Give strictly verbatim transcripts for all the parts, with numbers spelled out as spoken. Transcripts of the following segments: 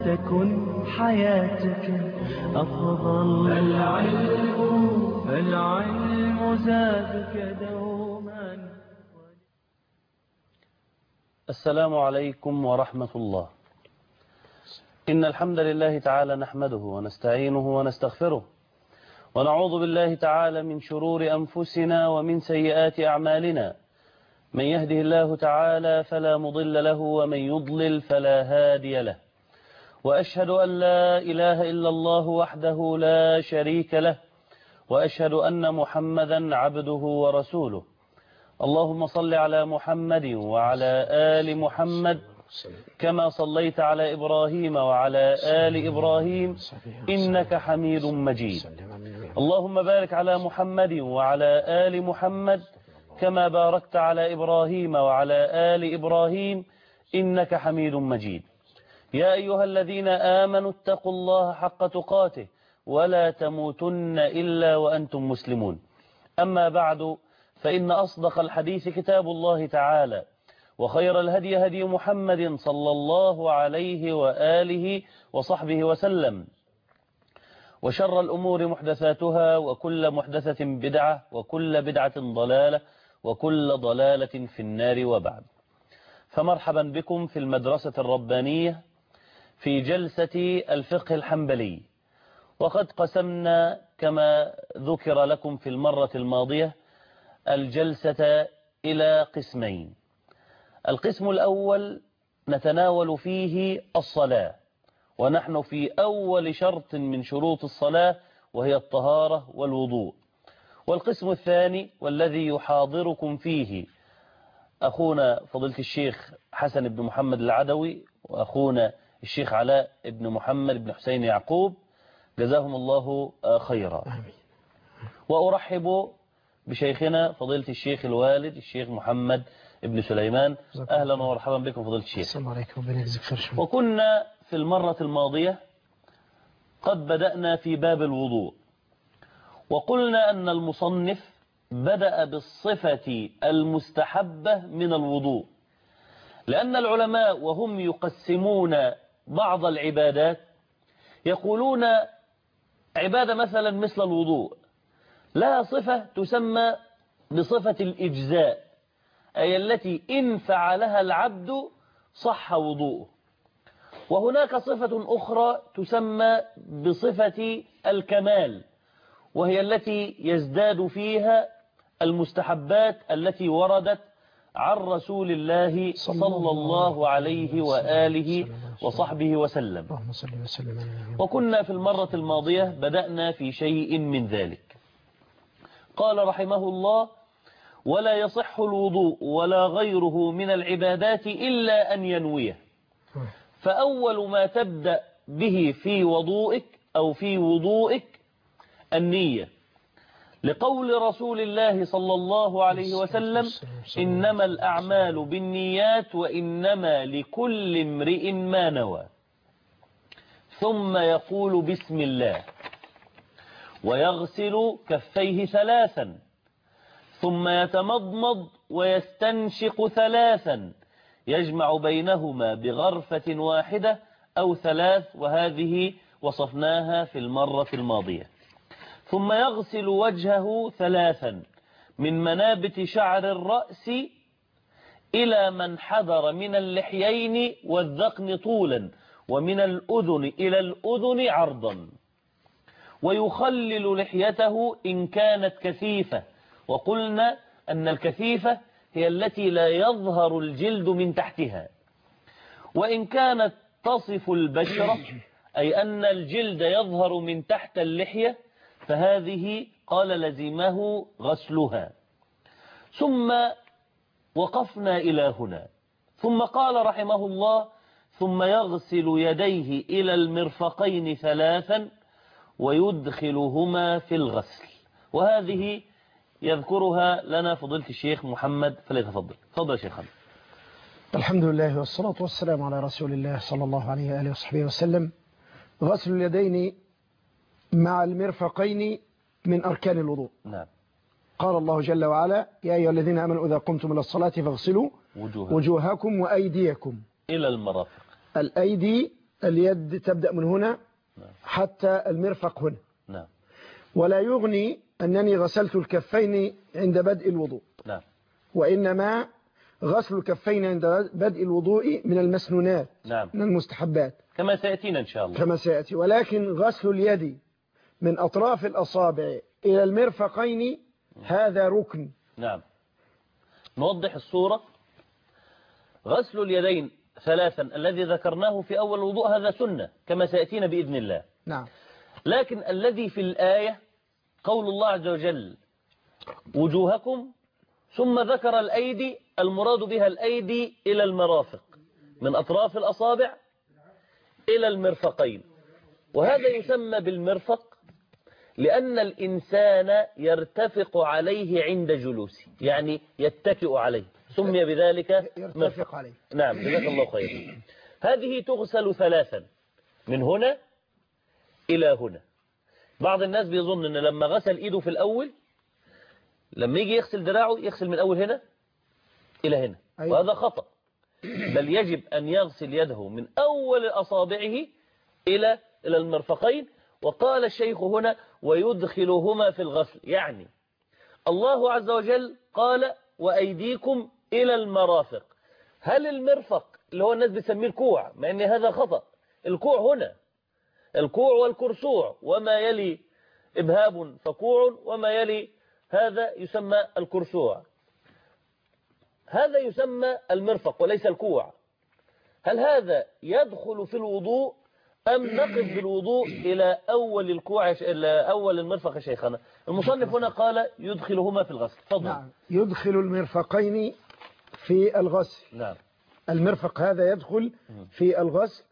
تكن حياتك أفضل. العلم العلم زادك دوما. السلام عليكم ورحمة الله. إن الحمد لله تعالى نحمده ونستعينه ونستغفره ونعوذ بالله تعالى من شرور أنفسنا ومن سيئات أعمالنا. من يهده الله تعالى فلا مضل له ومن يضلل فلا هادي له، وأشهد أن لا إله إلا الله وحده لا شريك له، وأشهد أن محمدا عبده ورسوله. اللهم صل على محمد وعلى آل محمد كما صليت على إبراهيم وعلى آل إبراهيم إنك حميد مجيد. اللهم بارك على محمد وعلى آل محمد كما باركت على إبراهيم وعلى آل إبراهيم إنك حميد مجيد. يا أيها الذين آمنوا اتقوا الله حق تقاته ولا تموتن إلا وأنتم مسلمون. أما بعد، فإن أصدق الحديث كتاب الله تعالى، وخير الهدي هدي محمد صلى الله عليه وآله وصحبه وسلم، وشر الأمور محدثاتها، وكل محدثة بدعة، وكل بدعة ضلالة، وكل ضلالة في النار. وبعد، فمرحبا بكم في المدرسة الربانية في جلسة الفقه الحنبلي. وقد قسمنا كما ذكر لكم في المرة الماضية الجلسة إلى قسمين. القسم الأول نتناول فيه الصلاة، ونحن في أول شرط من شروط الصلاة وهي الطهارة والوضوء. والقسم الثاني والذي يحاضركم فيه أخونا فضيلة الشيخ حسن بن محمد العدوي وأخونا الشيخ علاء بن محمد بن حسين يعقوب، جزاهم الله خيرا. وأرحب بشيخنا فضيلة الشيخ الوالد الشيخ محمد بن سليمان. أهلا ومرحبا بكم فضيلة الشيخ. السلام عليكم. وكنا في المرة الماضية قد بدأنا في باب الوضوء، وقلنا أن المصنف بدأ بالصفة المستحبة من الوضوء، لأن العلماء وهم يقسمون بعض العبادات يقولون عبادة مثلا مثل الوضوء لها صفة تسمى بصفة الإجزاء، أي التي إن فعلها العبد صح وضوءه. وهناك صفة أخرى تسمى بصفة الكمال، وهي التي يزداد فيها المستحبات التي وردت عن رسول الله صلى الله عليه وآله وصحبه وسلم. وكنا في المرة الماضية بدأنا في شيء من ذلك. قال رحمه الله: ولا يصح الوضوء ولا غيره من العبادات إلا أن ينويه. فأول ما تبدأ به في وضوئك أو في وضوئك النية، لقول رسول الله صلى الله عليه وسلم: إنما الأعمال بالنيات وإنما لكل امرئ ما نوى. ثم يقول بسم الله، ويغسل كفيه ثلاثا، ثم يتمضمض ويستنشق ثلاثا، يجمع بينهما بغرفة واحدة أو ثلاث، وهذه وصفناها في المرة الماضية. ثم يغسل وجهه ثلاثا من منابت شعر الرأس إلى من حضر من اللحيين والذقن طولا، ومن الأذن إلى الأذن عرضا، ويخلل لحيته إن كانت كثيفة. وقلنا أن الكثيفة هي التي لا يظهر الجلد من تحتها، وإن كانت تصف البشرة أي أن الجلد يظهر من تحت اللحية فهذه قال لزمه غسلها. ثم وقفنا إلى هنا، ثم قال رحمه الله: ثم يغسل يديه إلى المرفقين ثلاثا ويدخلهما في الغسل. وهذه يذكرها لنا فضيلة الشيخ محمد، فليتفضل. تفضل شيخ محمد. الحمد لله والصلاة والسلام على رسول الله صلى الله عليه وآله وصحبه وسلم. غسل اليدين مع المرفقين من أركان الوضوء. نعم. قال الله جل وعلا: يا أيها الذين آمنوا إذا قمتم إلى الصلاة فاغسلوا وجوهكم, وجوهكم وأيديكم إلى المرافق. الأيدي اليد تبدأ من هنا نعم. حتى المرفق هنا. نعم. ولا يغني أنني غسلت الكفين عند بدء الوضوء. نعم. وإنما غسل الكفين عند بدء الوضوء من المسنونات. نعم. من المستحبات كما سيأتينا إن شاء الله. كما سيأتي. ولكن غسل اليد من أطراف الأصابع إلى المرفقين هذا ركن. نعم. نوضح الصورة. غسل اليدين ثلاثا الذي ذكرناه في أول الوضوء هذا سنة كما سيأتينا بإذن الله. نعم. لكن الذي في الآية قول الله عز وجل وجوهكم، ثم ذكر الأيدي، المراد بها الأيدي إلى المرافق من أطراف الأصابع إلى المرفقين. وهذا يسمى بالمرفق لأن الإنسان يرتفق عليه عند جلوسه، يعني يتكئ عليه، سمي بذلك يرتفق عليه. نعم، جزاك الله خير. هذه تغسل ثلاثا من هنا إلى هنا. بعض الناس بيظن أن لما غسل إيده في الأول لما يجي يغسل دراعه يغسل من أول هنا إلى هنا. أيوة. وهذا خطأ، بل يجب أن يغسل يده من أول أصابعه إلى إلى المرفقين. وقال الشيخ هنا ويدخلهما في الغسل، يعني الله عز وجل قال وأيديكم إلى المرافق. هل المرفق اللي هو الناس بتسميه الكوع، مع أن هذا خطأ؟ الكوع هنا، الكوع والكرسوع، وما يلي إبهاب فكوع وما يلي هذا يسمى الكرسوع. هذا يسمى المرفق وليس الكوع. هل هذا يدخل في الوضوء أم نقف بالوضوء إلى أول الكوع إلى أول المرفق يا شيخنا؟ المصنف هنا قال يدخلهما في الغسل. تفضل. نعم. يدخل المرفقين في الغسل. نعم. المرفق هذا يدخل في الغسل.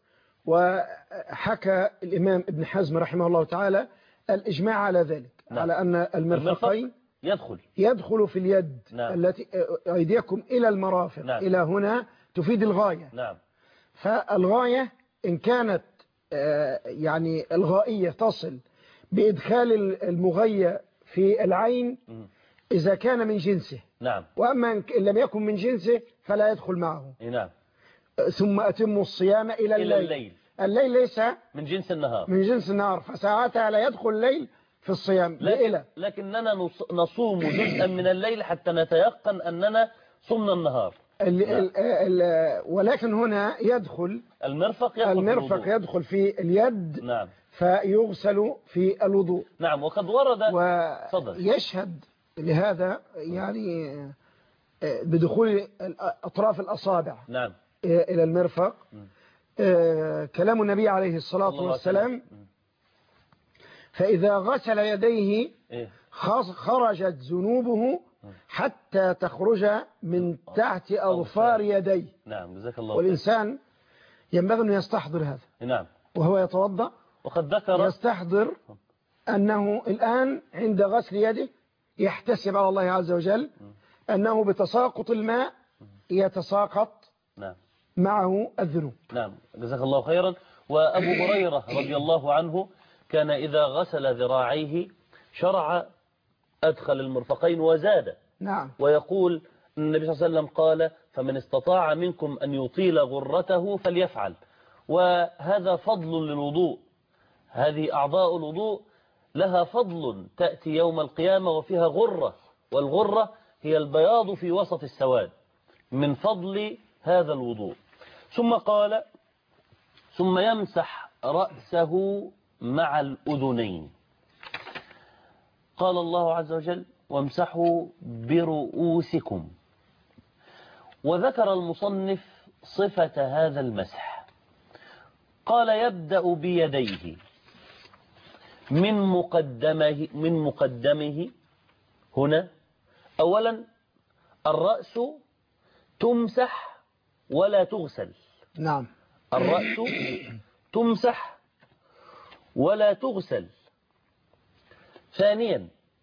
وحكى الإمام ابن حزم رحمه الله تعالى الإجماع على ذلك. نعم. على أن المرفقين يدخل يدخل في اليد. نعم. التي أيديكم إلى المرافق. نعم. إلى هنا تفيد الغاية. نعم. فالغاية إن كانت يعني الغائية تصل بإدخال المغية في العين إذا كان من جنسه. نعم. وأما إن لم يكن من جنسه فلا يدخل معه. نعم. ثم أتم الصيام إلى الليل. إلى الليل. الليل ليس من جنس النهار. من جنس النهار، فساعتها لا يدخل الليل في الصيام. لكن لكننا نصوم جزءا من الليل حتى نتيقن أننا صمنا النهار. ال ال ال ولكن هنا يدخل المرفق يدخل المرفق في يدخل في اليد. نعم. فيغسل في الوضوء. نعم. وقد ورد ويشهد لهذا يعني بدخول أطراف الأصابع نعم. إلى المرفق كلام النبي عليه الصلاة والسلام فإذا غسل يديه خرجت ذنوبه حتى تخرج من تحت أظفار يديه. نعم. جزاك الله. والإنسان ينبغي أن يستحضر هذا. نعم. وهو يتوضأ وقد ذكر يستحضر أنه الآن عند غسل يده يحتسب على الله عز وجل أنه بتساقط الماء يتساقط نعم. معه الذنوب. نعم. جزاك الله خيرا. وأبو هريرة رضي الله عنه كان إذا غسل ذراعيه شرع أدخل المرفقين وزاد. نعم. ويقول النبي صلى الله عليه وسلم قال فمن استطاع منكم أن يطيل غرته فليفعل. وهذا فضل للوضوء. هذه أعضاء الوضوء لها فضل تأتي يوم القيامة وفيها غرة، والغرة هي البياض في وسط السواد من فضل هذا الوضوء. ثم قال ثم يمسح رأسه مع الأذنين. قال الله عز وجل وامسحوا برؤوسكم. وذكر المصنف صفة هذا المسح قال يبدأ بيديه من مقدمه من مقدمه هنا. أولا الرأس تمسح ولا تغسل. نعم. الرأس تمسح ولا تغسل. ثانيا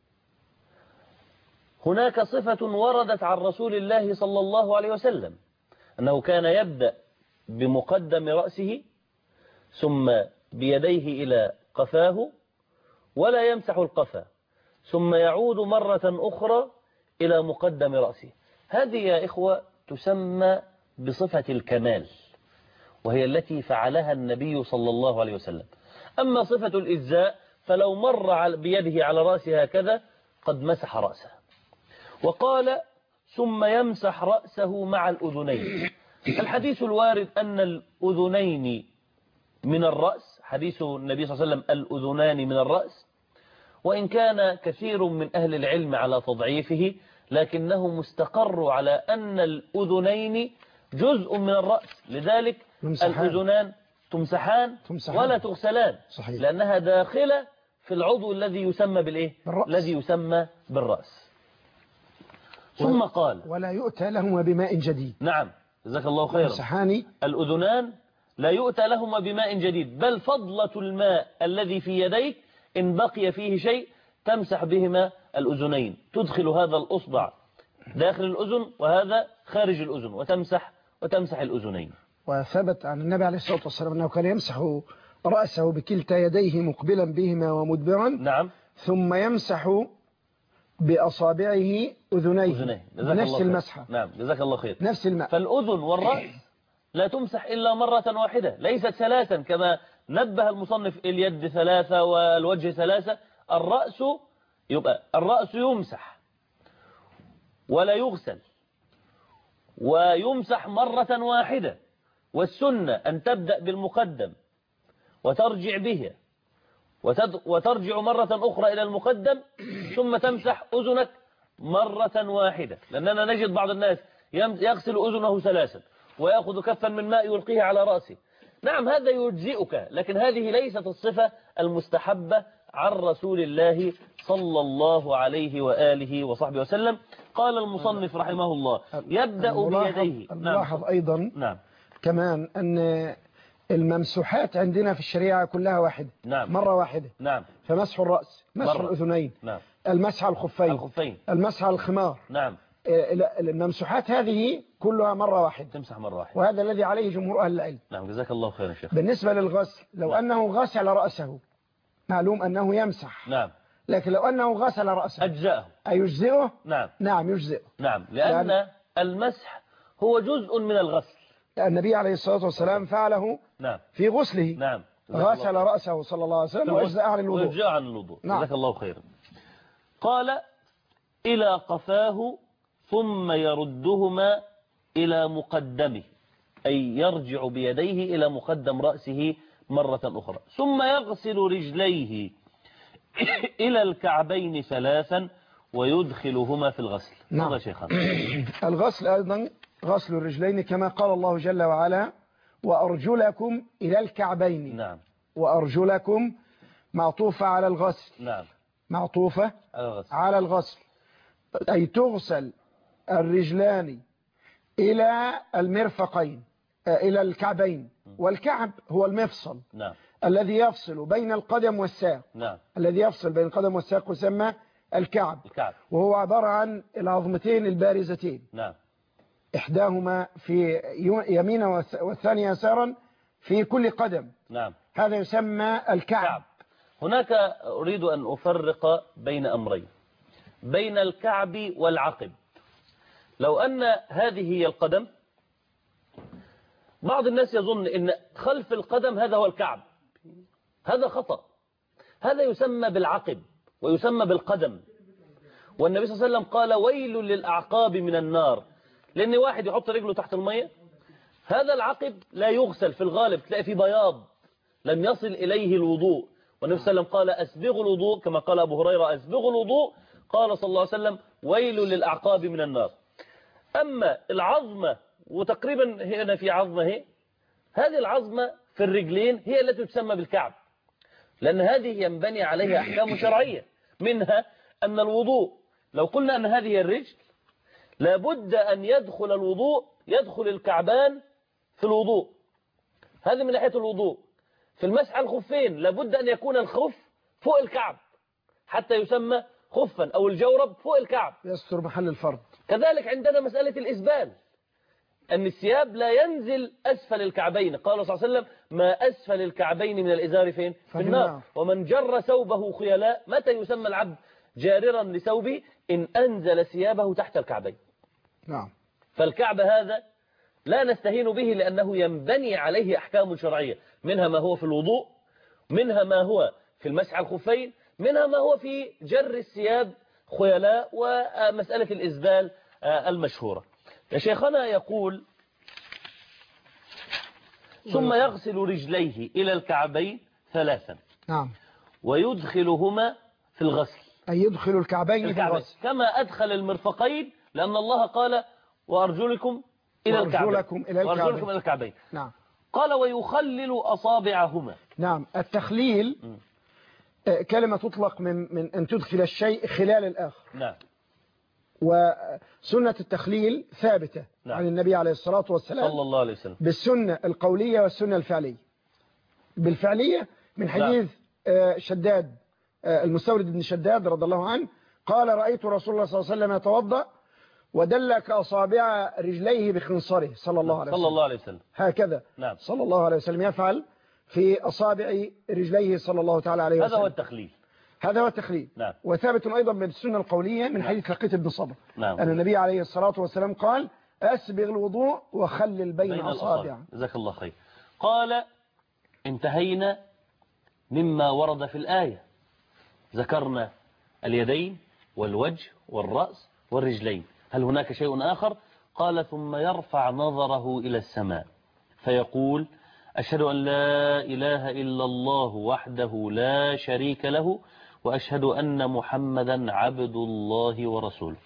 هناك صفة وردت عن رسول الله صلى الله عليه وسلم أنه كان يبدأ بمقدم رأسه ثم بيديه إلى قفاه ولا يمسح القفا ثم يعود مرة أخرى إلى مقدم رأسه. هذه يا إخوة تسمى بصفة الكمال، وهي التي فعلها النبي صلى الله عليه وسلم. أما صفة الإجزاء فلو مر بيده على رأسه هكذا قد مسح رأسه. وقال ثم يمسح رأسه مع الأذنين. الحديث الوارد أن الأذنين من الرأس، حديث النبي صلى الله عليه وسلم الأذنان من الرأس، وإن كان كثير من أهل العلم على تضعيفه لكنه مستقر على أن الأذنين جزء من الرأس، لذلك يمسحان. الأذنان تمسحان, تمسحان ولا تغسلان، صحيح. لأنها داخلة في العضو الذي يسمى بالإيه؟ بالرأس. الذي يسمى بالرأس. ثم قال ولا يؤتى لهما بماء جديد. نعم جزاك الله خيرا. يمسحان الأذنان لا يؤتى لهما بماء جديد، بل فضلة الماء الذي في يديك إن بقي فيه شيء تمسح بهما الأذنين، تدخل هذا الأصبع داخل الأذن وهذا خارج الأذن وتمسح وتمسح الأذنين. وثبت عن النبي عليه الصلاة والسلام أنه كان يمسح رأسه بكلتا يديه مقبلا بهما ومدبرا. نعم. ثم يمسح بأصابعه أذنيه أذنيه. نفس المسحة. نعم جزاك الله خير. نفس الماء. فالأذن والرأس لا تمسح إلا مرة واحدة، ليست ثلاثا كما نبه المصنف، اليد ثلاثة والوجه ثلاثة. الرأس يبقى الرأس يمسح ولا يغسل ويمسح مرة واحدة، والسنة أن تبدأ بالمقدم وترجع به وترجع مرة أخرى إلى المقدم ثم تمسح أذنك مرة واحدة، لأننا نجد بعض الناس يغسل أذنه ثلاثا ويأخذ كفا من ماء يلقيه على رأسه. نعم هذا يجزئك، لكن هذه ليست الصفة المستحبة عن رسول الله صلى الله عليه وآله وصحبه وسلم. قال المصنف رحمه الله يبدأ بيديه. نلاحظ أيضا نعم كمان أن الممسوحات عندنا في الشريعة كلها واحدة. نعم. مرة واحدة. نعم. فمسح الرأس، مسح مرة. الأذنين. نعم. المسح على الخفين. الخفين. المسح على الخمار. نعم. الممسوحات هذه كلها مرة واحدة، تمسح مرة واحدة، وهذا الذي عليه جمهور أهل العلم. نعم جزاك الله خيرا شيخ. بالنسبة للغسل لو نعم. أنه غسل رأسه معلوم أنه يمسح. نعم. لكن لو أنه غسل رأسه أجزأه. أيجزئه؟ نعم. نعم يجزئه. نعم لأن لأن المسح هو جزء من الغسل. النبي عليه الصلاة والسلام فعله نعم. في غسله. نعم. غسل رأسه صلى الله عليه وسلم وأجزأ عن الوضوء. ويجزأ عن الوضوء. نعم. جزاك الله خيرا. قال إلى قفاه ثم يردهما إلى مقدمه، أي يرجع بيديه إلى مقدم رأسه مرة أخرى، ثم يغسل رجليه إلى الكعبين ثلاثا ويدخلهما في الغسل. نعم. هذا شيخنا. الغسل أيضا غسل الرجلين كما قال الله جل وعلا وأرجلكم إلى الكعبين. نعم. وأرجلكم معطوفة على الغسل. نعم. معطوفة على الغسل. على الغسل أي تغسل الرجلان إلى المرفقين إلى الكعبين، والكعب هو المفصل. نعم. الذي يفصل بين القدم والساق. نعم. الذي يفصل بين القدم والساق يسمى الكعب. الكعب. وهو عبارة عن العظمتين البارزتين. نعم. إحداهما في يمينا والثانية يسارا في كل قدم. نعم. هذا يسمى الكعب. كعب. هناك أريد أن أفرق بين أمرين، بين الكعب والعقب. لو أن هذه هي القدم، بعض الناس يظن أن خلف القدم هذا هو الكعب، هذا خطأ. هذا يسمى بالعقب ويسمى بالقدم. والنبي صلى الله عليه وسلم قال ويل للأعقاب من النار، لأن واحد يحط رجله تحت المية، هذا العقب لا يغسل في الغالب، تلاقي فيه بياض لم يصل إليه الوضوء. والنبي صلى الله عليه وسلم قال أسبغوا الوضوء، كما قال أبو هريرة أسبغوا الوضوء، قال صلى الله عليه وسلم ويل للأعقاب من النار. أما العظمة، وتقريبا هنا في عظمة هي، هذه العظمة في الرجلين هي التي تسمى بالكعب، لأن هذه ينبني عليها أحكام شرعية، منها أن الوضوء لو قلنا أن هذه الرجل لابد أن يدخل الوضوء يدخل الكعبان في الوضوء، هذه من ناحية الوضوء. في المسح الخفين لابد أن يكون الخف فوق الكعب حتى يسمى خفا، أو الجورب فوق الكعب يستر محل الفرض. كذلك عندنا مسألة الإسبال، أن الثياب لا ينزل أسفل الكعبين، قال صلى الله عليه وسلم ما أسفل الكعبين من الإزار فين؟ في النار. ومن جر ثوبه خيلاء، متى يسمى العبد جاررا لثوبه؟ إن أنزل ثيابه تحت الكعبين. نعم. فالكعب هذا لا نستهين به لأنه ينبني عليه أحكام شرعية، منها ما هو في الوضوء، منها ما هو في المسح على الخفين، منها ما هو في جر الثياب خيلاء، ومسألة الإسبال المشهورة. يا شيخنا يقول ثم يغسل رجليه إلى الكعبين ثلاثا. نعم. ويدخلهما في الغسل، أي يدخل الكعبين في الغسل كما أدخل المرفقين، لأن الله قال وأرجلكم إلى الكعبين، وأرجلكم إلى الكعبين. وأرجلكم إلى الكعبين. نعم. قال ويخلل أصابعهما. نعم. التخليل كلمة تطلق من من أن تدخل الشيء خلال الآخر. نعم. وسنة التخليل ثابتة نعم. عن النبي عليه الصلاة والسلام صلى الله عليه وسلم، بالسنة القولية والسنة الفعلية. بالفعلية من حديث نعم. شداد المستورد بن شداد رضي الله عنه قال رأيت رسول الله صلى الله عليه وسلم يتوضأ ودلك أصابع رجليه بخنصره صلى الله عليه وسلم. صلى الله عليه وسلم هكذا. نعم. صلى الله عليه وسلم يفعل في أصابع رجليه صلى الله تعالى عليه وسلم. هذا هو التخليل. هذا هو التخليل. نعم. وثابت أيضا من السنة القولية من حديث لقيط بن صبر. نعم. أن النبي عليه الصلاة والسلام قال أسبغ الوضوء وخلل بين, بين أصابع. جزاك الله خير. قال انتهينا مما ورد في الآية، ذكرنا اليدين والوجه والرأس والرجلين، هل هناك شيء آخر؟ قال ثم يرفع نظره إلى السماء فيقول أشهد أن لا إله إلا الله وحده لا شريك له وأشهد أن محمدا عبد الله ورسوله.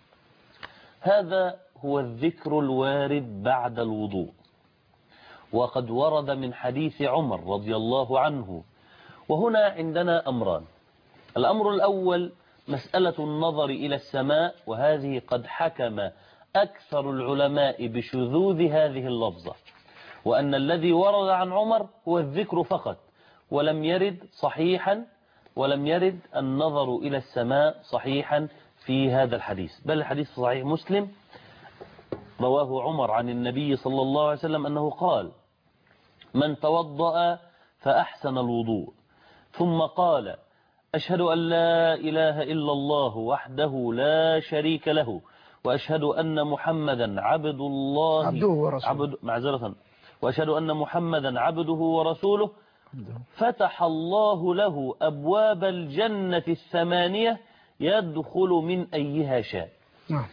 هذا هو الذكر الوارد بعد الوضوء، وقد ورد من حديث عمر رضي الله عنه. وهنا عندنا أمران. الأمر الأول مسألة النظر إلى السماء، وهذه قد حكم أكثر العلماء بشذوذ هذه اللفظة، وأن الذي ورد عن عمر هو الذكر فقط، ولم يرد صحيحا ولم يرد النظر إلى السماء صحيحا في هذا الحديث، بل الحديث صحيح مسلم رواه عمر عن النبي صلى الله عليه وسلم أنه قال من توضأ فأحسن الوضوء ثم قال أشهد أن لا إله إلا الله وحده لا شريك له وأشهد أن محمدا عبد الله عبده ورسوله عبد معذرة وأشهد أن محمدا عبده ورسوله فتح الله له أبواب الجنة الثمانية يدخل من أيها شاء. نعم.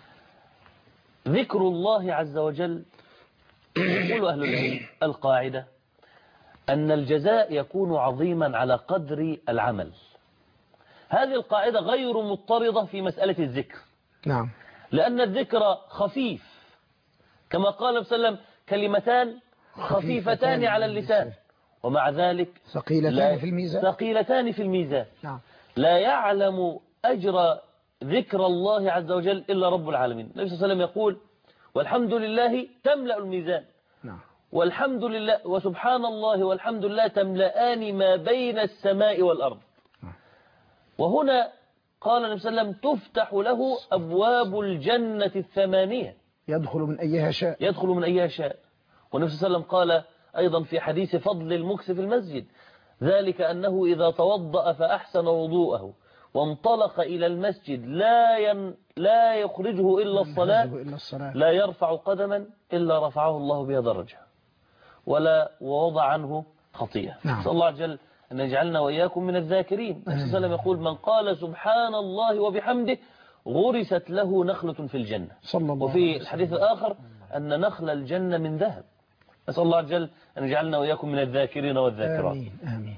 ذكر الله عز وجل، يقول أهل العلم القاعدة أن الجزاء يكون عظيما على قدر العمل. هذه القاعدة غير مضطردة في مسألة الذكر. نعم. لأن الذكر خفيف، كما قال صلى الله عليه وسلم كلمتان خفيفتان على اللسان ومع ذلك ثقيلتان في الميزان ثقيلتان في الميزان. نعم. لا يعلم أجر ذكر الله عز وجل إلا رب العالمين. النبي صلى الله عليه وسلم يقول والحمد لله تملأ الميزان. نعم. والحمد لله وسبحان الله والحمد لله تملأان ما بين السماء والأرض. نعم. وهنا قال النبي صلى الله عليه وسلم تفتح له أبواب الجنة الثمانية يدخل من أيها شاء يدخل من أيها شاء. والنبي صلى الله عليه وسلم قال أيضا في حديث فضل المكث في المسجد ذلك أنه إذا توضأ فأحسن وضوءه وانطلق إلى المسجد لا ين لا يخرجه إلا الصلاة لا يرفع قدما إلا رفعه الله بها درجة ولا ووضع عنه خطيئة. نعم. صلى الله عز وجل أن يجعلنا وإياكم من الذاكرين. النبي صلى الله عليه وسلم يقول من قال سبحان الله وبحمده غرست له نخلة في الجنة. وفي الحديث الآخر أن نخل الجنة من ذهب. نسأل الله عز وجل أن يجعلنا وإياكم من الذاكرين والذاكرات. آمين آمين.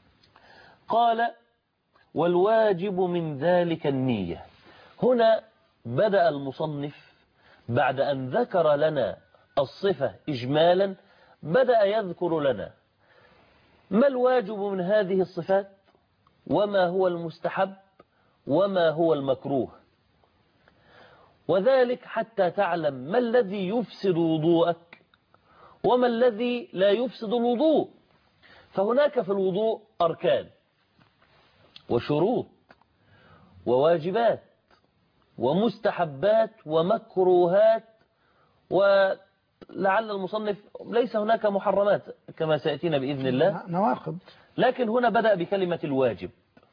قال والواجب من ذلك النية. هنا بدأ المصنف بعد أن ذكر لنا الصفة إجمالا بدأ يذكر لنا ما الواجب من هذه الصفات وما هو المستحب وما هو المكروه، وذلك حتى تعلم ما الذي يفسد وضوءك وما الذي لا يفسد الوضوء. فهناك في الوضوء أركان وشروط وواجبات ومستحبات ومكروهات، ولعل المصنف ليس هناك محرمات كما سيأتينا بإذن الله، نواقض. لكن هنا بدأ بكلمة الواجب،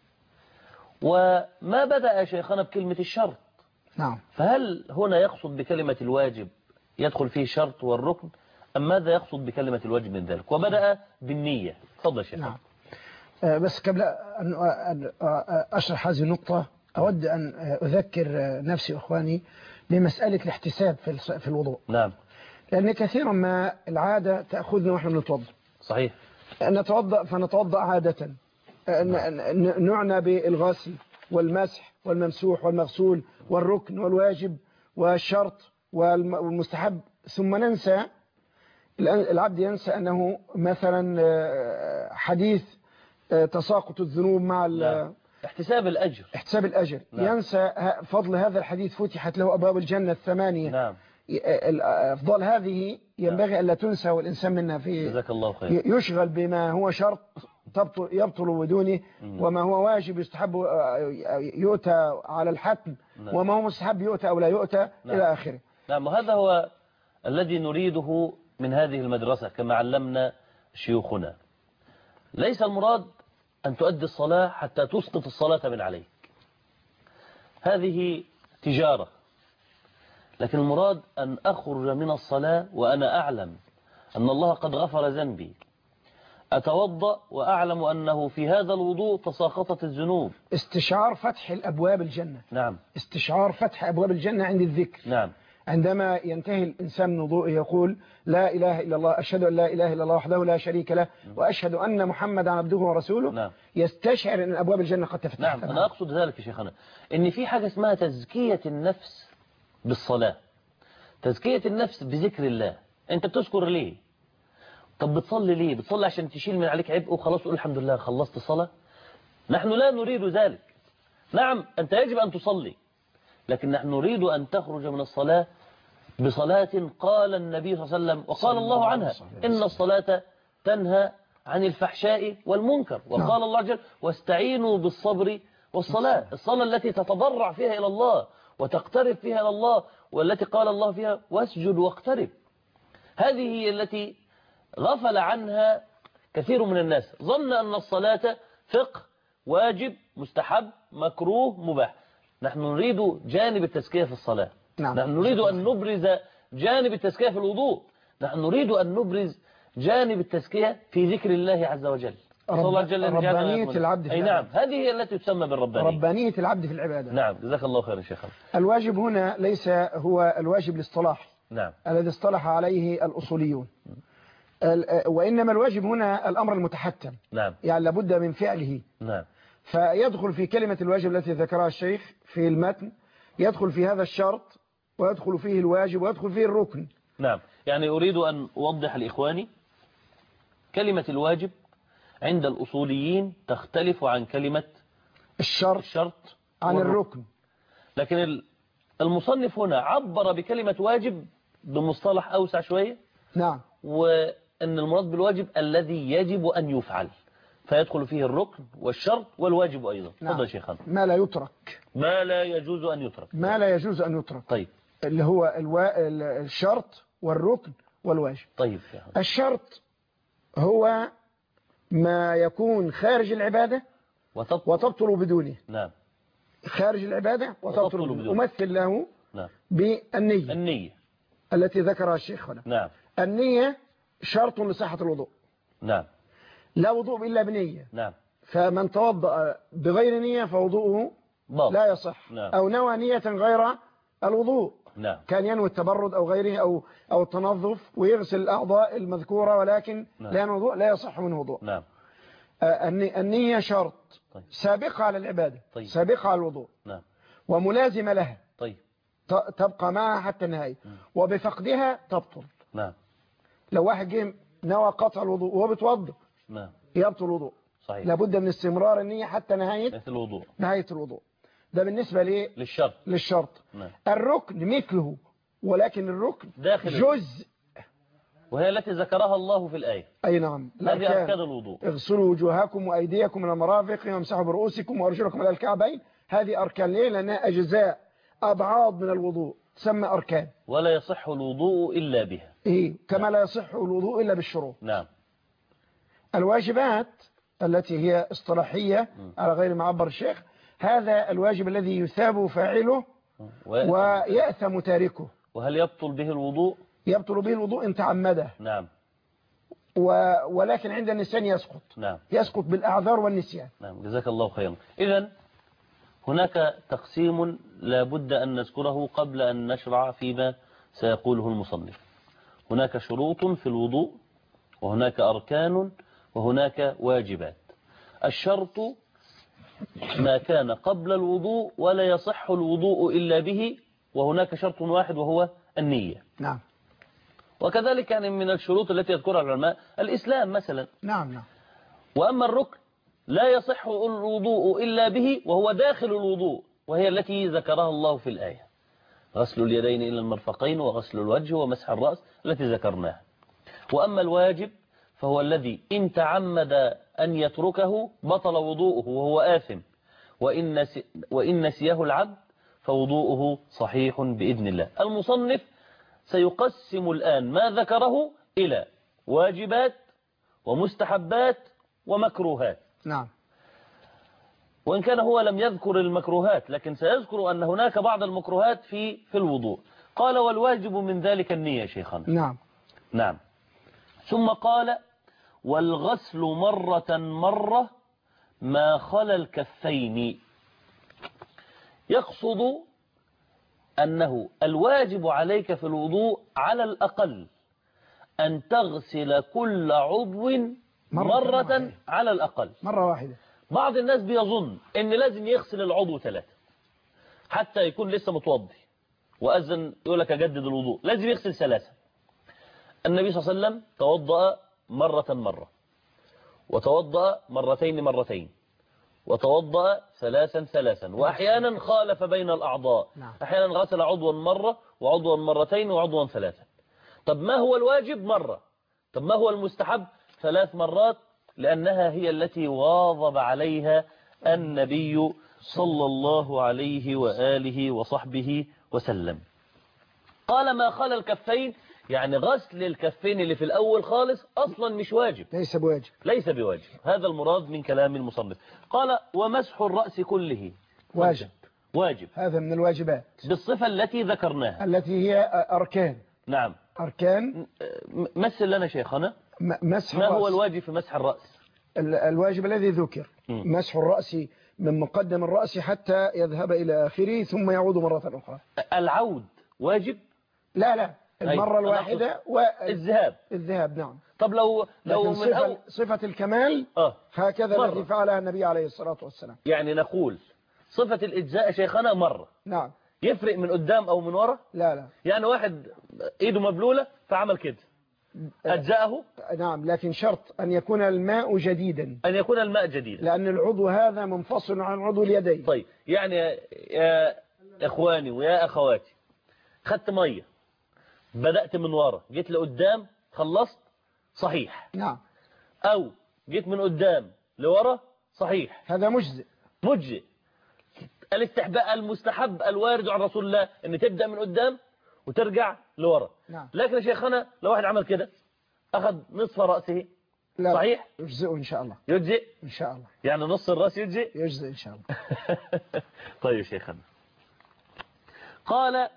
وما بدأ شيخنا بكلمة الشرط. نعم. فهل هنا يقصد بكلمة الواجب يدخل فيه الشرط والركن، أم ماذا يقصد بكلمة الواجب من ذلك؟ وبدأ بالنية. تفضل شيخ. نعم. بس قبل أن أشرح هذه النقطة أود أن أذكر نفسي وإخواني بمسألة الاحتساب في الوضوء. نعم. لأن كثيرا ما العادة تأخذنا ونحن نتوضأ. صحيح. نتوضأ فنتوضأ عادة، نعنى بالغسل والمسح والممسوح والمغسول والركن والواجب والشرط والمستحب، ثم ننسى، العبد ينسى أنه مثلا حديث تساقط الذنوب مع نعم. احتساب الأجر احتساب الأجر. نعم. ينسى فضل هذا الحديث، فتحت له أبواب الجنة الثمانية. نعم. الأفضال هذه ينبغي ألا تنسى، والإنسان منا في جزاك الله خير يشغل بما هو شرط تبطل يبطل بدونه، وما هو واجب يستحب يؤتى على الحتم، نعم. وما هو مستحب يؤتى أو لا يؤتى. نعم. إلى آخره. نعم. وهذا هو الذي نريده من هذه المدرسة كما علمنا شيوخنا. ليس المراد أن تؤدي الصلاة حتى تسقط الصلاة من عليك، هذه تجارة، لكن المراد أن أخرج من الصلاة وأنا أعلم أن الله قد غفر ذنبي، أتوضأ وأعلم أنه في هذا الوضوء تساقطت الذنوب. استشعار فتح الأبواب الجنة. نعم. استشعار فتح أبواب الجنة عند الذكر. نعم. عندما ينتهي الإنسان من وضوءه يقول لا إله إلا الله، أشهد أن لا إله إلا الله وحده لا شريك له، وأشهد أن محمدا عبده ورسوله. نعم. يستشعر أن أبواب الجنة قد تفتح. نعم. أنا أقصد ذلك يا شيخنا، إن في حاجة اسمها تزكية النفس بالصلاة، تزكية النفس بذكر الله. أنت بتذكر ليه؟ طب بتصلي ليه؟ بتصلي عشان تشيل من عليك عبء وخلاص تقول الحمد لله خلصت صلاة؟ نحن لا نريد ذلك. نعم أنت يجب أن تصلي، لكن نحن نريد أن تخرج من الصلاة بصلاة قال النبي صلى الله عليه وسلم وقال الله عنها إن الصلاة تنهى عن الفحشاء والمنكر، وقال الله عز وجل واستعينوا بالصبر والصلاة. الصلاة التي تتضرع فيها إلى الله وتقترب فيها إلى الله، والتي قال الله فيها واسجد واقترب. هذه هي التي غفل عنها كثير من الناس، ظن أن الصلاة فقه واجب مستحب مكروه مباح. نحن نريد جانب التزكية في الصلاة. نعم. نحن نريد أن نبرز جانب التزكية في الوضوء. نحن نريد أن نبرز جانب التزكية في ذكر الله عز وجل. رب... ربانية العبد في أي نعم. هذه هي التي تسمى بالربانية، ربانية العبد في العبادة. نعم. جزاك الله خير يا شيخ. الواجب هنا ليس هو الواجب الاصطلاحي. نعم. الذي اصطلح عليه الأصوليون، وإنما الواجب هنا الأمر المتحتم. نعم. يعني لابد من فعله. نعم. فيدخل في كلمة الواجب التي ذكرها الشيخ في المتن، يدخل في هذا الشرط ويدخل فيه الواجب ويدخل فيه الركن. نعم. يعني أريد أن أوضح لإخواني كلمة الواجب عند الأصوليين تختلف عن كلمة الشرط, الشرط عن والركن. الركن. لكن المصنف هنا عبر بكلمة واجب بمصطلح أوسع شوية. نعم. وأن المراد بالواجب الذي يجب أن يفعل، فيدخل فيه الركن والشرط والواجب أيضا. نعم. تفضل شيخنا. ما لا يترك، ما لا يجوز أن يترك، ما لا يجوز أن يترك. طيب. اللي هو الوا... الشرط والركن والواجب. طيب. الشرط هو ما يكون خارج العبادة وتبطل, وتبطل بدونه. نعم. خارج العبادة وتبطل, وتبطل بدونه. أمثل له نعم. بالنية النية التي ذكرها الشيخ هنا. نعم. النية شرط لصحة الوضوء. نعم. لا وضوء إلا بنية. نعم. فمن توضأ بغير نية فوضوءه باب. لا يصح. نعم. أو نوى نية غير الوضوء. نعم. كان ينوي التبرد أو غيره أو أو التنظف ويغسل الأعضاء المذكورة ولكن نعم. لا وضوء، لا يصح من وضوء. نعم. النية شرط. طيب. سابقة على العبادة. طيب. سابقة على الوضوء. نعم. وملازمة لها. طيب. تبقى معها حتى النهاية. وبفقدها تبطل. نعم. لو واحد جه نوى قطع الوضوء وهو بيتوضا نعم يبطل الوضوء. صحيح. لابد من استمرار النية حتى نهاية الوضوء. نهاية الوضوء. ده بالنسبة ليه؟ للشرط. للشرط. نعم. الركن مثله، ولكن الركن داخل جزء، وهي التي ذكرها الله في الآية. أي نعم. هذه أركان الوضوء. اغسلوا وجوهكم وأيديكم من المرافق وامسحوا برؤوسكم وأرجلكم إلى الكعبين. هذه أركان. ليه؟ لأنها أجزاء أبعاد من الوضوء تسمى أركان. ولا يصح الوضوء إلا بها. إيه؟ كما نعم. لا يصح الوضوء إلا بالشروط. نعم. الواجبات التي هي اصطلاحية م. على غير ما عبر الشيخ، هذا الواجب الذي يثاب فاعله و... ويأثم تاركه. وهل يبطل به الوضوء؟ يبطل به الوضوء إن تعمده، نعم. و... ولكن عند النسيان يسقط. نعم. يسقط بالأعذار والنسيان. نعم، جزاك الله خيرا. إذن هناك تقسيم لا بد أن نذكره قبل أن نشرع فيما سيقوله المصنف. هناك شروط في الوضوء، وهناك أركان، وهناك واجبات. الشرط ما كان قبل الوضوء ولا يصح الوضوء إلا به، وهناك شرط واحد وهو النية. نعم. وكذلك يعني من الشروط التي يذكرها العلماء الإسلام مثلا. نعم نعم. وأما الركن لا يصح الوضوء إلا به وهو داخل الوضوء، وهي التي ذكرها الله في الآية: غسل اليدين إلى المرفقين وغسل الوجه ومسح الرأس، التي ذكرناها. وأما الواجب فهو الذي إن تعمد أن يتركه بطل وضوءه وهو آثم، وإن نسي وإن نسيه العبد فوضوءه صحيح بإذن الله. المصنف سيقسم الآن ما ذكره إلى واجبات ومستحبات ومكروهات. نعم. وإن كان هو لم يذكر المكروهات، لكن سيذكر أن هناك بعض المكروهات في في الوضوء. قال: والواجب من ذلك النية شيخنا. نعم. نعم. ثم قال: والغسل مرة مرة ما خلا الكفين. يقصد أنه الواجب عليك في الوضوء على الأقل أن تغسل كل عضو مرة, مرة على الأقل مرة واحدة. بعض الناس بيظن أن لازم يغسل العضو ثلاثة حتى يكون لسه متوضي، وأذن يقول لك أجدد الوضوء، لازم يغسل ثلاثة. النبي صلى الله عليه وسلم توضأ مرة مرة، وتوضأ مرتين مرتين، وتوضأ ثلاثا ثلاثا، وأحيانا خالف بين الأعضاء. نعم. أحيانا غسل عضوا مرة وعضوا مرتين وعضوا ثلاثا. طب ما هو الواجب؟ مرة. طب ما هو المستحب؟ ثلاث مرات، لأنها هي التي واظب عليها النبي صلى الله عليه وآله وصحبه وسلم. قال: ما خلا الكفين، يعني غسل الكفين اللي في الأول خالص أصلا مش واجب، ليس بواجب، ليس بواجب. هذا المراد من كلام المصنف. قال: ومسح الرأس كله واجب، واجب، هذا من الواجبات بالصفة التي ذكرناها، التي هي أركان. نعم. أركان. مثل لنا شيخنا مسح ما الرأس. هو الواجب في مسح الرأس؟ الواجب الذي ذكر م. مسح الرأس من مقدم الرأس حتى يذهب إلى آخره ثم يعود مرة أخرى. العود واجب؟ لا لا، المرة الواحدة والذهاب. الذهاب نعم. طب لو لو من صفة, أول... صفة الكمال آه. هكذا التي فعلها النبي عليه الصلاة والسلام. يعني نقول صفة الإجزاء شيخنا مرة. نعم. يفرق من قدام أو من ورا؟ لا لا. يعني واحد إيده مبلولة فعمل كده أجزاءه؟ نعم، لكن شرط أن يكون الماء جديدا، أن يكون الماء جديدا، لأن العضو هذا منفصل عن عضو اليدين. طيب، يعني يا إخواني ويا أخواتي، خدت مية، بدأت من ورا جيت لقدام خلصت، صحيح. نعم. أو جيت من قدام لورا، صحيح، هذا مجزئ مجزئ. الاستحباء المستحب الوارد عن رسول الله أن تبدأ من قدام وترجع لورا. نعم. لكن يا شيخنا لو واحد عمل كده أخذ نصف رأسه، لا صحيح، يجزئ إن شاء الله. يجزئ إن شاء الله، يعني نص الرأس يجزئ يجزئ إن شاء الله. طيب شيخنا، قال: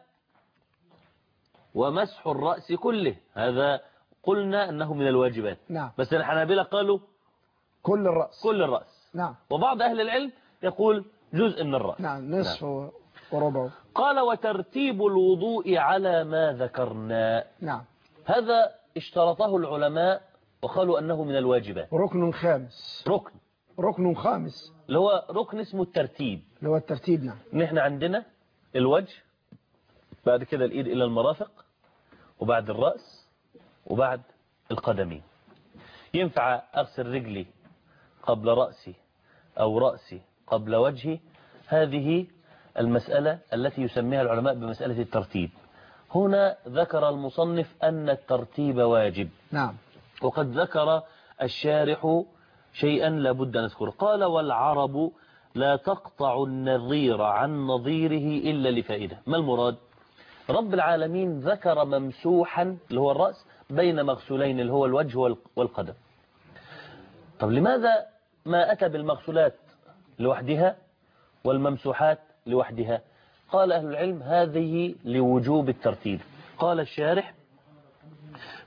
ومسح الرأس كله، هذا قلنا أنه من الواجبات. نعم. بس الحنابلة قالوا كل الرأس. كل الرأس. نعم. وبعض أهل العلم يقول جزء من الرأس. نعم، نصف نعم. وربع. قال: وترتيب الوضوء على ما ذكرنا. نعم. هذا اشترطه العلماء وقالوا أنه من الواجبات. ركن خامس. ركن ركن خامس اللي هو ركن اسمه الترتيب. اللي هو الترتيب. نعم. نحن عندنا الوجه، بعد كده الإيد إلى المرافق، وبعد الرأس، وبعد القدمين. ينفع أغسل رجلي قبل رأسي أو رأسي قبل وجهي؟ هذه المسألة التي يسميها العلماء بمسألة الترتيب. هنا ذكر المصنف أن الترتيب واجب. نعم. وقد ذكر الشارح شيئا لابد أن نذكره. قال: والعرب لا تقطع النظير عن نظيره إلا لفائدة. ما المراد؟ رب العالمين ذكر ممسوحا اللي هو الرأس بين مغسولين اللي هو الوجه والقدم. طب لماذا ما أتى بالمغسولات لوحدها والممسوحات لوحدها؟ قال أهل العلم: هذه لوجوب الترتيب. قال الشارح: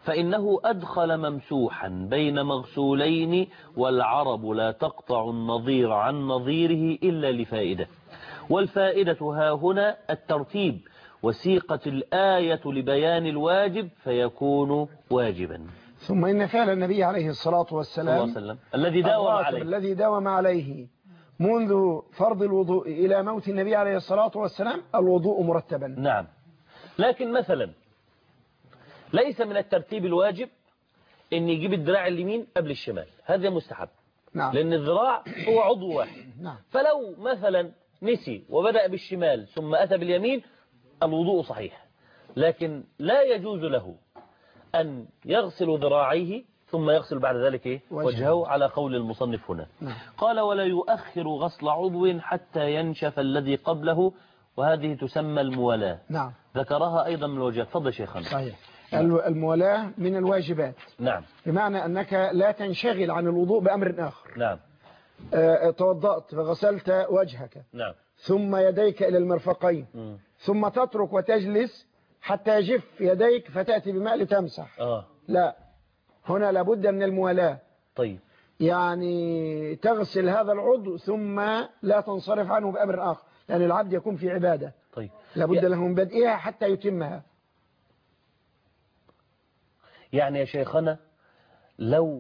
فإنه أدخل ممسوحا بين مغسولين، والعرب لا تقطع النظير عن نظيره إلا لفائدة، والفائدة ها هنا الترتيب، وسيقة الآية لبيان الواجب فيكون واجبا. ثم إن فعل النبي عليه الصلاة والسلام صلى الله عليه وسلم الذي داوم عليه الذي داوم عليه منذ فرض الوضوء إلى موت النبي عليه الصلاة والسلام الوضوء مرتبا. نعم. لكن مثلا ليس من الترتيب الواجب ان يجيب الذراع اليمين قبل الشمال، هذا مستحب. نعم. لأن الذراع هو عضو واحد. نعم. فلو مثلا نسي وبدأ بالشمال ثم أتى باليمين الوضوء صحيح، لكن لا يجوز له أن يغسل ذراعيه ثم يغسل بعد ذلك إيه؟ وجهه على قول المصنف هنا. نعم. قال ولا يؤخر غسل عضو حتى ينشف الذي قبله، وهذه تسمى الموالاة. نعم. ذكرها أيضا من الواجبات. تفضل شيخنا. صحيح. الموالاة من الواجبات. نعم. بمعنى أنك لا تنشغل عن الوضوء بأمر آخر. نعم. آه، توضأت فغسلت وجهك. نعم. ثم يديك إلى المرفقين. م. ثم تترك وتجلس حتى يجف يديك فتأتي بماء لتمسح. آه. لا، هنا لابد من الموالاة. طيب. يعني تغسل هذا العضو ثم لا تنصرف عنه بأمر آخر، لأن العبد يكون في عبادة. طيب. لابد ي... له من بدئها حتى يتمها. يعني يا شيخنا لو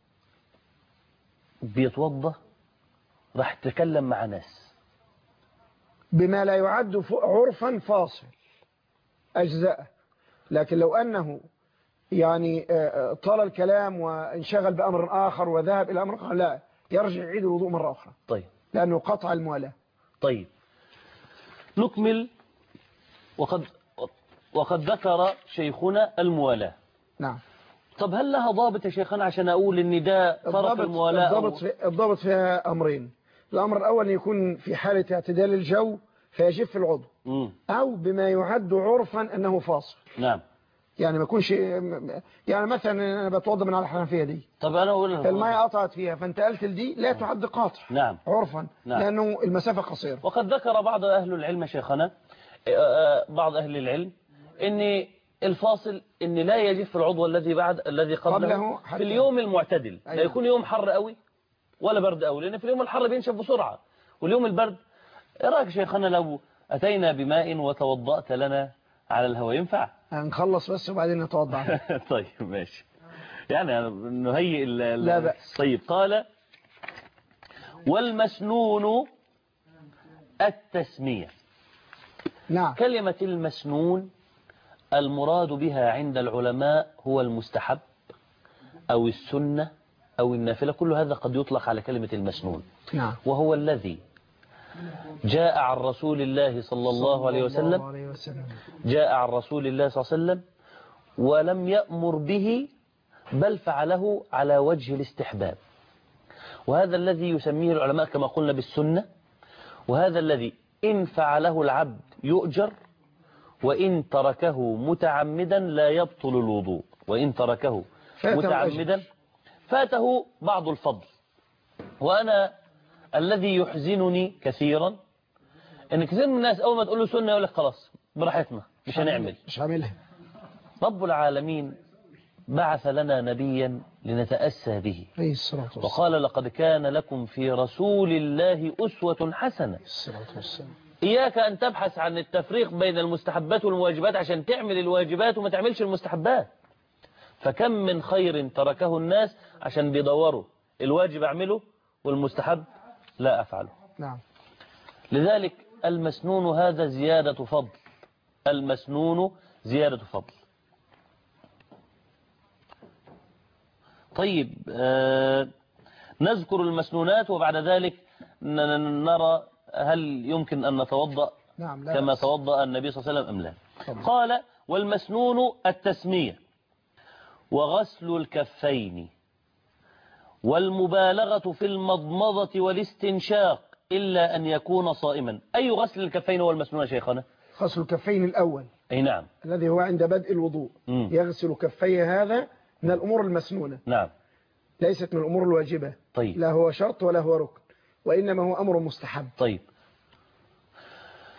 بيتوضى راح تتكلم مع ناس بما لا يعد عرفا فاصل أجزاء، لكن لو أنه يعني طال الكلام وانشغل بأمر آخر وذهب إلى أمر آخر لا، يرجع يعيد الوضوء مرة أخرى. طيب. لأنه قطع الموالاة. طيب نكمل. وقد وقد ذكر شيخنا الموالاة. نعم. طب هل لها ضابط يا شيخنا عشان أقول إن ده طرف الموالاة؟ الضابط, في الضابط فيها أمرين. الأمر الأول أن يكون في حالة اعتدال الجو فيجف العضو، م. أو بما يعد عرفا أنه فاصل. نعم. يعني ما يكونش، يعني مثلا أنا بتوضى من على الحنفية دي، طب أنا أقول المية قطعت فيها فانتقلت لدي، لا تعد قاطع. نعم. عرفا. نعم. لأنه المسافة قصيرة. وقد ذكر بعض أهل العلم شيخنا، بعض أهل العلم إن الفاصل إن لا يجف العضو الذي بعد الذي قبله, قبله في اليوم المعتدل. أيوة. لا يكون يوم حر قوي ولا برد قوي، لأن في اليوم الحر بينشف بسرعة، واليوم البرد. إيه رأيك شيخنا لو أتينا بماء وتوضأت لنا على الهواء ينفع؟ هنخلص بس وبعدين نتوضأ. طيب ماشي، يعني نهيئ لا بأس. طيب. قال والمسنون التسمية. نعم. كلمة المسنون المراد بها عند العلماء هو المستحب أو السنة أو النافلة، كل هذا قد يطلق على كلمة المسنون. نعم. وهو الذي جاء عن رسول الله صلى الله عليه وسلم جاء عن رسول الله صلى الله عليه وسلم ولم يأمر به، بل فعله على وجه الاستحباب، وهذا الذي يسميه العلماء كما قلنا بالسنة، وهذا الذي إن فعله العبد يؤجر، وإن تركه متعمدا لا يبطل الوضوء، وإن تركه متعمدا فاته بعض الفضل. وأنا الذي يحزنني كثيرا ان كثير من الناس اول ما تقول له سنه يقول لك خلاص براحتنا مش هنعمل مش هعملها. رب العالمين بعث لنا نبيا لنتأسى به، وقال لقد كان لكم في رسول الله أسوة حسنة. إياك أن تبحث عن التفريق بين المستحبات والواجبات عشان تعمل الواجبات وما تعملش المستحبات. فكم من خير تركه الناس عشان بيدوروا الواجب أعمله والمستحب لا أفعله. نعم. لذلك المسنون هذا زيادة فضل، المسنون زيادة فضل. طيب آه نذكر المسنونات وبعد ذلك نرى هل يمكن أن نتوضأ نعم لا كما بس. توضأ النبي صلى الله عليه وسلم أم لا. طبعا. قال والمسنون التسمية وغسل الكفين والمبالغة في المضمضة والاستنشاق إلا أن يكون صائما. أي غسل الكفين هو المسنون يا شيخنا؟ غسل الكفين الأول. أي نعم. الذي هو عند بدء الوضوء. م. يغسل كفيه، هذا من الأمور المسنونة. نعم. ليست من الأمور الواجبة. طيب. لا هو شرط ولا هو ركن، وإنما هو أمر مستحب. طيب.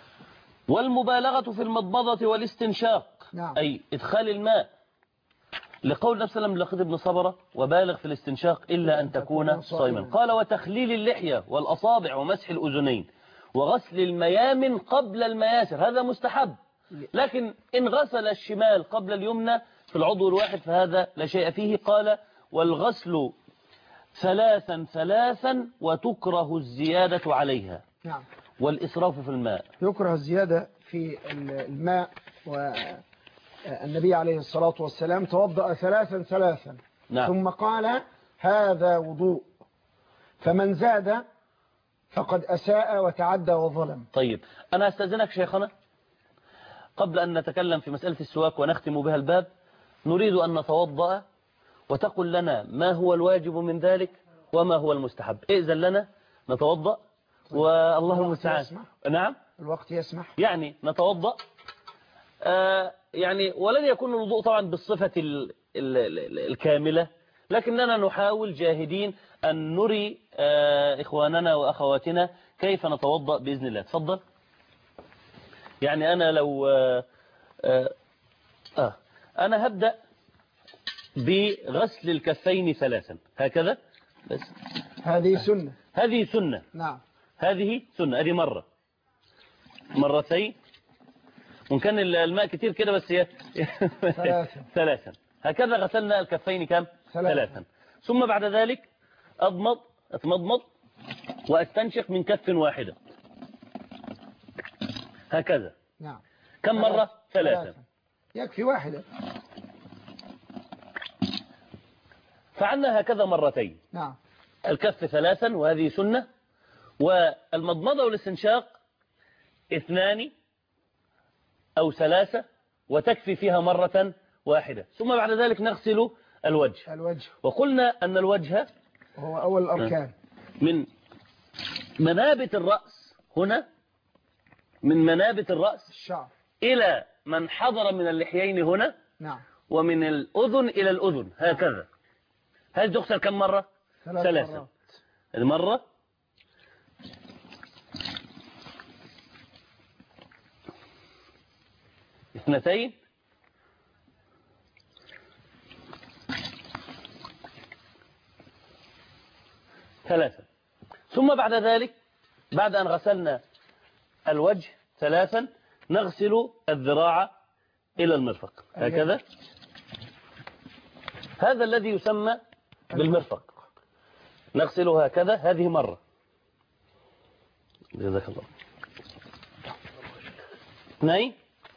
والمبالغة في المضمضة والاستنشاق. نعم. أي إدخال الماء لقول النبي صلى الله عليه وسلم لخيط بن صبرة وبالغ في الاستنشاق إلا أن تكون صائما. قال وتخليل اللحية والأصابع ومسح الأذنين وغسل الميامن قبل المياسر، هذا مستحب، لكن إن غسل الشمال قبل اليمنى في العضو الواحد فهذا لا شيء فيه. قال والغسل ثلاثا ثلاثا وتكره الزيادة عليها. نعم. والإسراف في الماء. يكره الزيادة في الماء، والنبي عليه الصلاة والسلام توضأ ثلاثا ثلاثا. نعم. ثم قال هذا وضوء، فمن زاد فقد أساء وتعدى وظلم. طيب أنا أستأذنك شيخنا قبل أن نتكلم في مسألة السواك ونختم بها الباب، نريد أن نتوضأ وتقول لنا ما هو الواجب من ذلك وما هو المستحب. إذن لنا نتوضأ والله المستعان. نعم الوقت يسمح. يعني نتوضأ آه يعني ولن يكون الوضوء طبعا بالصفة ال ال ال الكاملة، لكننا نحاول جاهدين أن نري آه إخواننا وأخواتنا كيف نتوضأ بإذن الله. تفضل. يعني أنا لو آه آه آه أنا هبدأ بغسل الكفين ثلاثا هكذا بس. هذه سنة. هذه سنة. نعم. هذه سنة. هذه مرة مرتين وإن كان الماء كتير كده بس هي ثلاثا. ثلاثا هكذا غسلنا الكفين كم؟ ثلاثا. ثلاثا. ثم بعد ذلك أضمض أتمضمض وأستنشق من كف واحدة هكذا. نعم. كم مرة؟ ثلاثا. ثلاثا. يكفي واحدة. فعلنا هكذا مرتين. نعم. الكف ثلاثا وهذه سنة، والمضمضة والاستنشاق اثنان أو ثلاثة وتكفي فيها مرة واحدة. ثم بعد ذلك نغسل الوجه. الوجه. وقلنا أن الوجه هو أول الأركان. من منابت الرأس هنا، من منابت الرأس الشعر إلى من حضر من اللحيين هنا. نعم. ومن الأذن إلى الأذن هكذا. هل تغسل كم مرة؟ ثلاث ثلاثة مرات. المرة اثنتين ثلاثة. ثم بعد ذلك بعد أن غسلنا الوجه ثلاثا نغسل الذراع إلى المرفق هكذا. هذا الذي يسمى بالمرفق نغسله هكذا. هذه مرة. جزاك الله. اثنين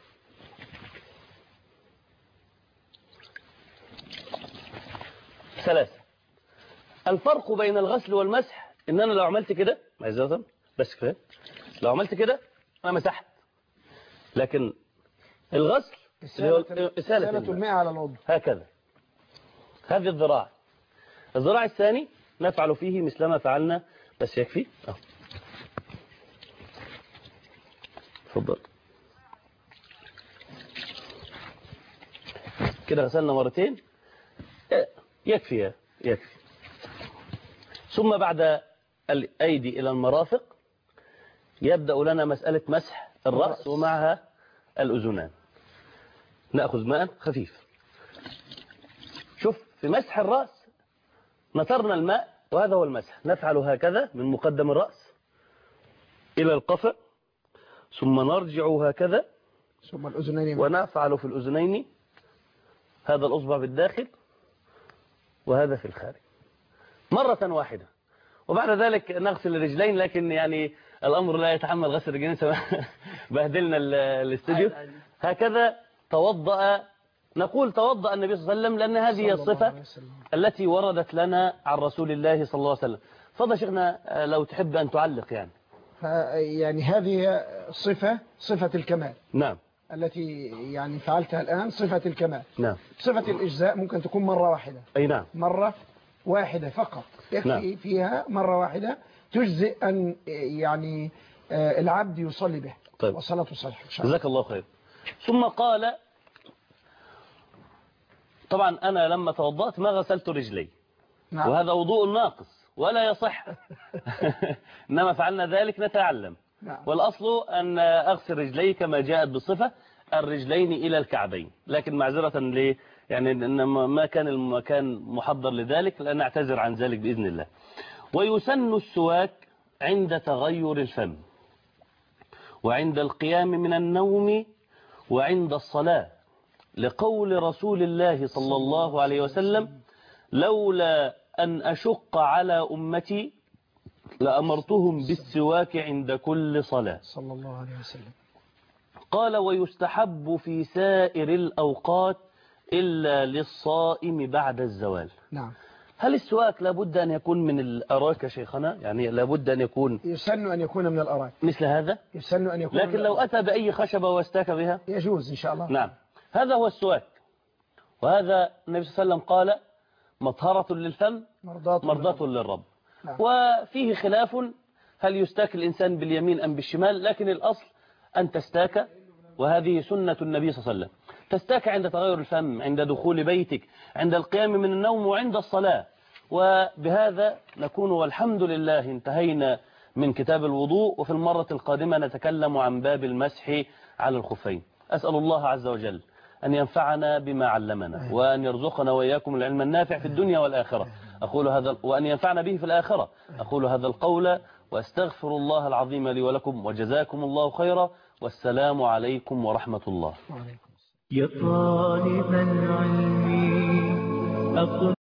ثلاثة. الفرق بين الغسل والمسح ان انا لو عملت كده معذرة بس كده، لو عملت كده انا مسحت، لكن الغسل إسالة, إسالة الماء على العضو هكذا. هذه الذراع. الذراع الثاني نفعل فيه مثلما فعلنا بس يكفي. اه تفضل. كده غسلنا مرتين يكفي يكفي. ثم بعد الأيدي إلى المرافق يبدأ لنا مسألة مسح الرأس ومعها الأذنان. نأخذ ماء خفيف. شوف في مسح الرأس نثرنا الماء وهذا هو المسح. نفعل هكذا من مقدم الرأس إلى القفا، ثم نرجع هكذا ثم الأذنين، ونفعل في الأذنين هذا الأصبع بالداخل وهذا في الخارج مرة واحدة. وبعد ذلك نغسل الرجلين، لكن يعني الأمر لا يتحمل غسل الرجلين بهدلنا الاستوديو. هكذا توضأ، نقول توضأ النبي صلى الله عليه وسلم لأن هذه الصفة التي وردت لنا عن رسول الله صلى الله عليه وسلم. فضل شيخنا لو تحب أن تعلق يعني. يعني هذه صفة صفة الكمال. نعم. التي يعني فعلتها الآن صفة الكمال. نعم. صفة الإجزاء ممكن تكون مرة واحدة. أي نعم. مرة واحدة فقط يكفي. نعم. فيها مرة واحدة تجزئ أن يعني العبد يصلي به. طيب. وصلاته صحيحة. جزاك الله خير. ثم قال طبعا أنا لما توضأت ما غسلت رجلي. نعم. وهذا وضوء ناقص ولا يصح. إنما فعلنا ذلك نتعلم. نعم. والأصل أن أغسل رجلي كما جاءت بالصفة الرجلين إلى الكعبين، لكن معذرة يعني إنما ما كان المكان محضر لذلك، لأن أعتذر عن ذلك بإذن الله. ويسن السواك عند تغير الفم، وعند القيام من النوم، وعند الصلاة، لقول رسول الله صلى الله عليه وسلم: لولا أن أشق على أمتي لأمرتهم بالسواك عند كل صلاة. صلى الله عليه وسلم. قال: ويستحب في سائر الأوقات إلا للصائم بعد الزوال. نعم. هل السواك لابد أن يكون من الأراك يا شيخنا؟ يعني لابد أن يكون يسن أن يكون من الأراك مثل هذا؟ يسن أن يكون، لكن لو أتى بأي خشبة واستاك بها يجوز إن شاء الله. نعم. هذا هو السواك، وهذا النبي صلى الله عليه وسلم قال: مطهرة للفم مرضاة للرب. نعم. وفيه خلاف هل يستاك الإنسان باليمين أم بالشمال، لكن الأصل أن تستاك، وهذه سنة النبي صلى الله عليه وسلم. تستاك عند تغير الفم، عند دخول بيتك، عند القيام من النوم، وعند الصلاة. وبهذا نكون والحمد لله انتهينا من كتاب الوضوء، وفي المرة القادمة نتكلم عن باب المسح على الخفين. أسأل الله عز وجل أن ينفعنا بما علمنا، وأن يرزقنا وإياكم العلم النافع في الدنيا والآخرة، أقول هذا، وأن ينفعنا به في الآخرة. أقول هذا القول وأستغفر الله العظيم لي ولكم، وجزاكم الله خيرا، والسلام عليكم ورحمة الله. يا طالب العلم أقم